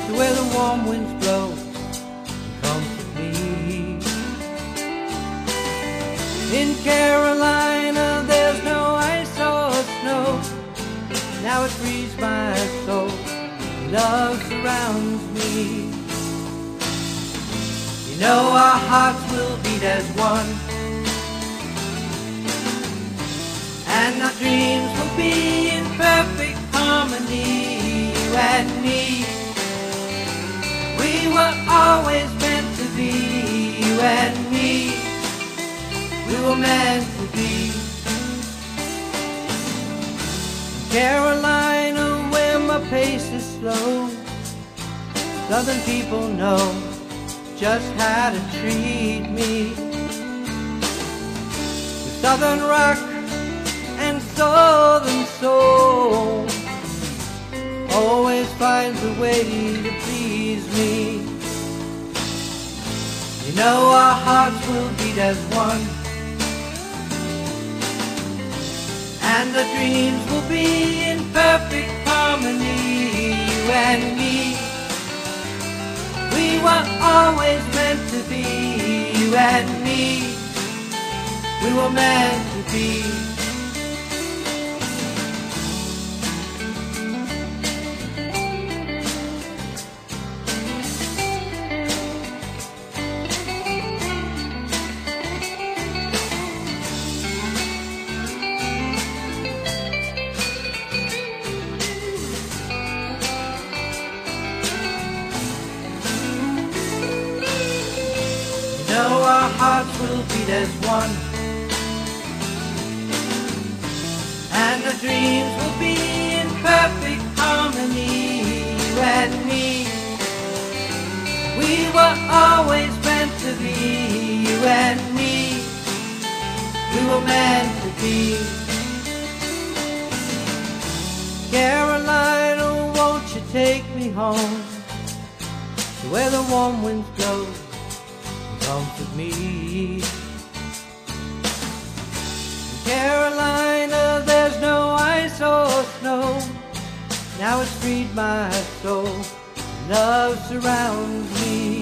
to where the warm winds blow and comfort me. In Carolina there's no ice or snow, now it frees my soul, love surrounds me. You know our hearts will beat as one, and our dreams will be in perfect harmony. You and me, we were always meant to be. You and me, we were meant to be. Carolina, where my pace is slow, Southern people know just how to treat me. With Southern rock and Southern soul, always finds a way to please me. You know our hearts will beat as one, and our dreams will be in perfect harmony. You and me, we were always meant to be. You and me, we were meant to be. Know our hearts will beat as one, and our dreams will be in perfect harmony. You and me, we were always meant to be. You and me, we were meant to be. Carolina, won't you take me home to where the warm winds blow, comfort me. In Carolina there's no ice or snow, now it's freed my soul, love surrounds me.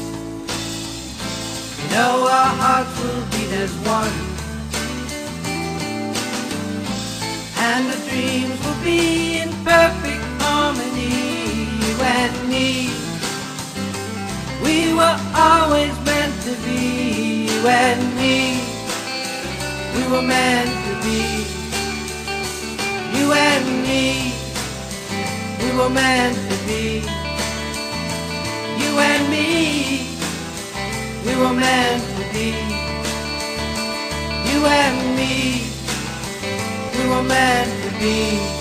You know our hearts will beat as one, and the dreams will be in perfect harmony. You and me, we were always meant to be. You and me, we were meant to be. You and me, we were meant to be. You and me, we were meant to be. You and me, we were meant to be.